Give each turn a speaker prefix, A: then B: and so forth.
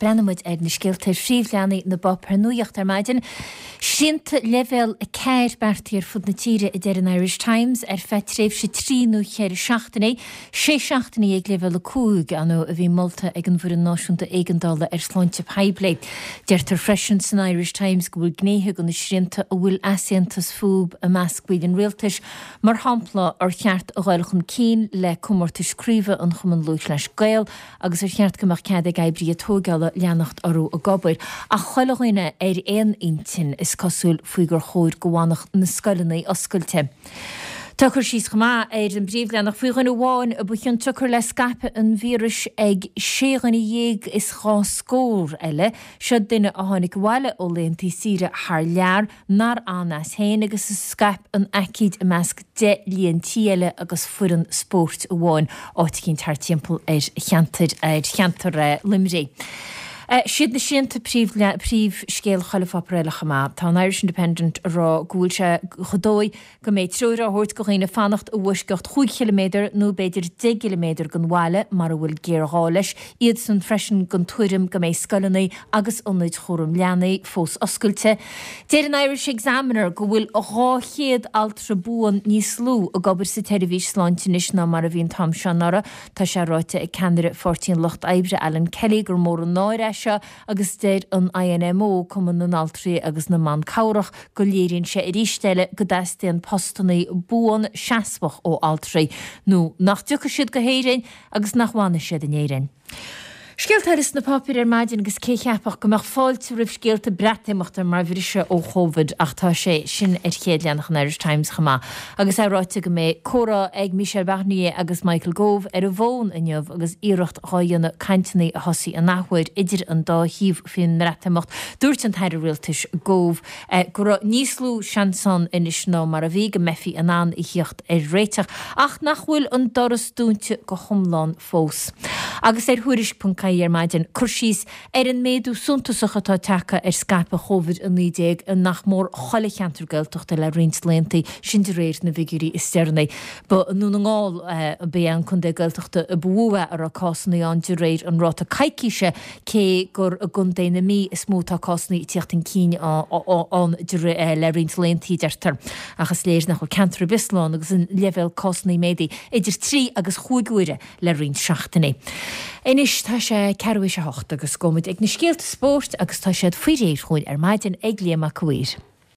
A: brennamid na scéalta phríomhleannaí na Bob ar nuacht ar maidin. Shinta level a ceir bertíar fud na tíre I deir an Irish Times fe tréimh sé tríú chéir seachtainna, sé seachtainna ag level a cúig anú a bhí molta ag an bhfuair an náisiúnta éigeandála ar sláinte Paiblé. Deirtar freisin san Irish Times go bhfuil gnéithe go na srinta a bhfuil asiantas fúb a meascuid an rialtais mar hampla ar cheart a ghailchan cín le cumarta scríomha an chuman lúis leis gael agus ar cheart gomach cead ag aibrí a tógála leannacht arú a gobair a choilghoine ar éon intin is cosúil faoi gur chóir gohánach na scoilnaí oscailte. Tuchar síos chumá ar an bríomhleannach faoi gan bháin a buchan tuchar le scape an víris ag ségan dhéag is chá scór eile, seo duine a tháinig bhile ó léontí síre th lear nar anas héin agus is scape an acíd a measc de líon tíile agus fuan sport bháin áit cinn tar timppel ar cheantar limré. Siad na sianta príomh scéal chalafapreilach má. Tá an Irish Independent rá gúilte chodói go méid trúra hort go chéine fannacht a bhuiscecht 5 km nó beidir 10 km gan bháile mar a bhfuil géarháis, iad san freisin gan tuairim go méid scoilnaí agus ionid chórum leannaí fós oscailte. Déir an Irish Examiner go bhfuil a ráchéad altra búan níos lú a gobar sa televís sláintinis ná mar a bhíon tam seanara tá sé ráite ag candidate 14 Locht Ibre Alan Kelly gur mór an náire agus déir an INMO cuman an altri agus na man caurach go léironn sé rístelle go daistíon postannaí búan seasbach ó altri nó nach dúcha siad go héirein agus nach bhána siad in éirein. Scéaltar is na papir ar maidin agus cécheapach go meach fáilte rih scéalta breataimachta mar bhríse ó Covid ach tá sé sin ar chéad leannach an Irish Times chamá. Agus áráite go mé córa ag Michel Barnier agus Michael Gove ar a bhón inniuh agus íirecht háanna caintenaí a thosaí a nachhuiir idir an dá híomh fin breataimicht dúirt an theidir rialtais Gove go níos lú seansan inis ná mar a bhí go mefií an an I hiocht ar réiteach ach nachhfuil an doras dúnte go thomláin fós. Agus thuiris.ca ar maidin chuirsís ar an méadú suntasach atá teacha ar scape Covid an 19 an nach mór chola cheantar gailteachta le rins léntaí sin de réir na bhigurí is steirnaí. Ba nó na ngáil bé an chun de gailteachta a bhuaha ar a cásannaí an de réir an ráta caiiciise cé gur a gundé na mí is mótá cásannaí tíocht an cíine an le rins léntaí deirtar agus léir nach cantar bislán agus an level cásannaí médaí idir 3 agus 5 le rins seachtainna. Inis tá sé ceirhí sé 8 agus gomid ag na scéalta sport agus tá séad faoi réir chuin ar maidin ag léama cuir.